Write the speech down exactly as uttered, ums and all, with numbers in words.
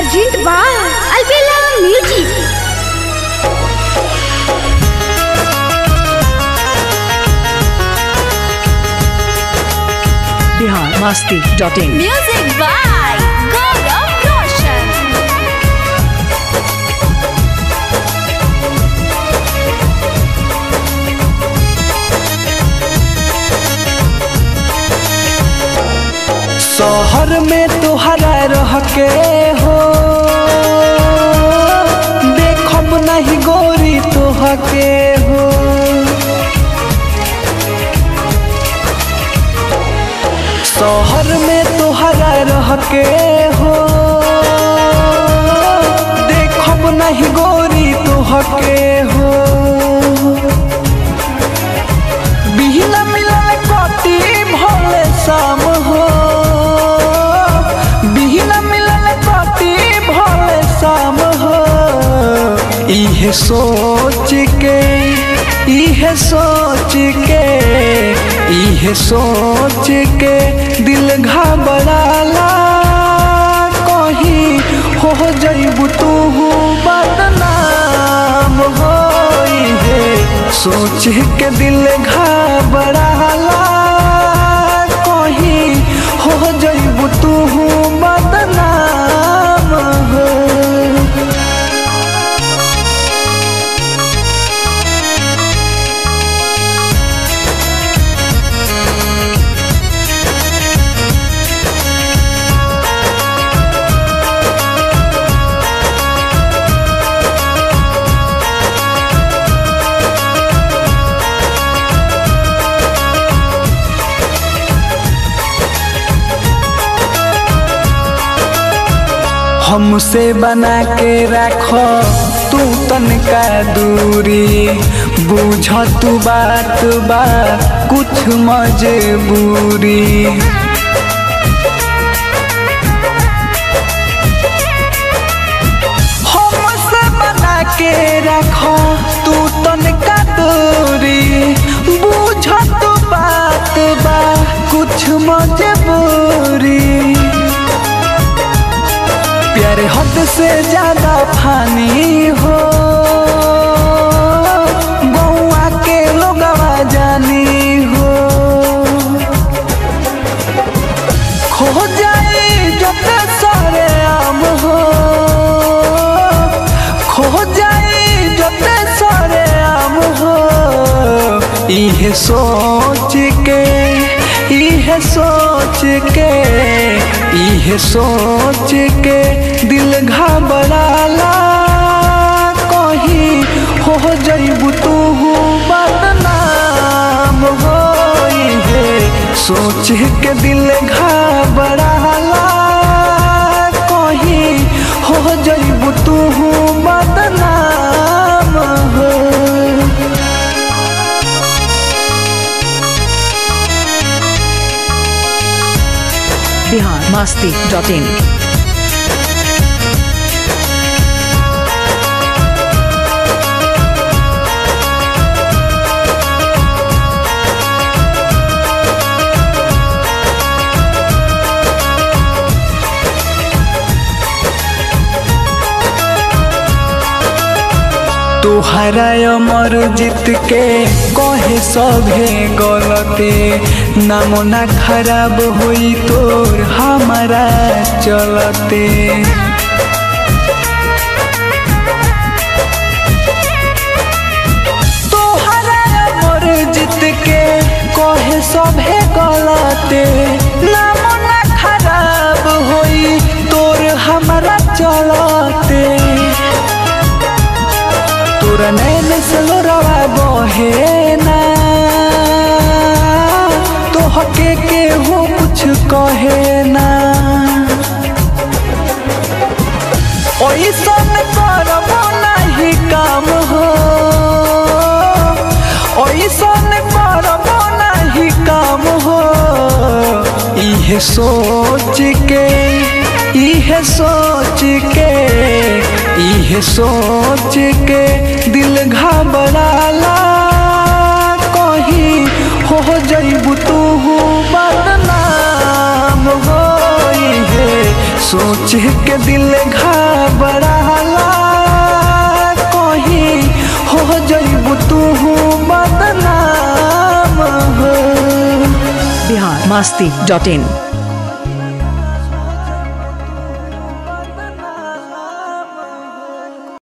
Urgent बा Albela music. Bihar Masti dot in. Music by Gaurav Roshan. शहर में तुहरा रह के हो देखब नहीं गोरी तुहके हो। शहर में तुहरा रह के हो देखब नहीं गोरी तुहके हो। बिहना मिलल कटी भले शाम हो, बिहना मिलल कटी भले शाम हो। इहे सोच के इहे सोच के इहे सोच के दिल घबराला कहीं हो जइबू तू बदनाम हो। इहे सोच के दिल घबराला कहीं हो जइबू तू बदनाम हो। हमसे बना के रखो तू तनका दूरी, बुझ तू बात बा कुछ मजबूरी। हमसे बना के रखो तू तनका दूरी, बुझ तू बात बा कुछ मजबूरी। प्यारे हद से ज्यादा फानी हो गौआ के लोगवा जानी हो। खो जाए जब सारे आम हो, खो जाए जब सारे आम हो। इहे सोच के इहे सोच के इहे सोच के दिल घबराला कहीं हो जइबू तू बदनाम हो। इहे सोच के दिल घबराला कहीं हो जइबू तू बदनाम हो। Bihar Masti dot in. तुहरा अमर जीत के कहे सभे गलते, नाम ना खराब हुई तोर हमारा चलते। तुहरा अमर जीत के कहे सभे गलते, नाम ना खराब हुई तोर हमारा चलते। तोरा नैन से लोरावा बहे ना तोहके केहू कुछ कहे ना। ओइसन करबो नहीं काम हो, ओइसन करबो नहीं काम हो। इहे सोच के इहे सोच के इहे सोच के दिल घबराला कहीं हो जइबू तू बदनाम हो। इहे सोच के दिल घबराला कहीं हो जइबू तू बदनाम हो। बिहार मस्ती डॉट इन।